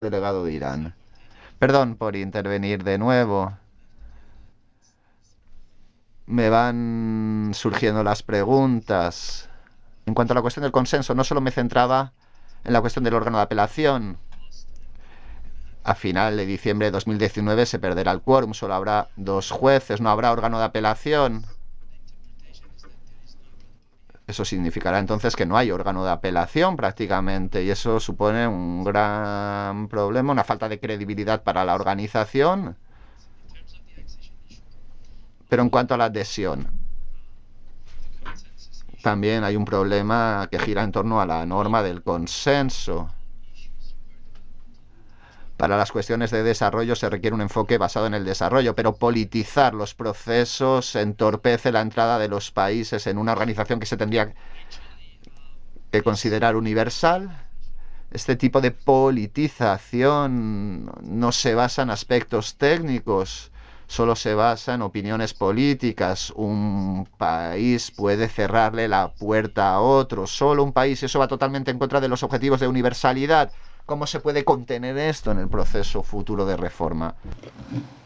delegado de Irán. Perdón por intervenir de nuevo. Me van surgiendo las preguntas. En cuanto a la cuestión del consenso, no solo me centraba en la cuestión del órgano de apelación. A final de diciembre de 2019 se perderá el quórum, solo habrá 2 jueces, no habrá órgano de apelación. Eso significará entonces que no hay órgano de apelación prácticamente y eso supone un gran problema, una falta de credibilidad para la organización. Pero en cuanto a la adhesión, también hay un problema que gira en torno a la norma del consenso. Para las cuestiones de desarrollo se requiere un enfoque basado en el desarrollo, pero politizar los procesos entorpece la entrada de los países en una organización que se tendría que considerar universal. Este tipo de politización no se basa en aspectos técnicos, solo se basa en opiniones políticas. Un país puede cerrarle la puerta a otro, solo un país, y eso va totalmente en contra de los objetivos de universalidad. ¿Cómo se puede contener esto en el proceso futuro de reforma?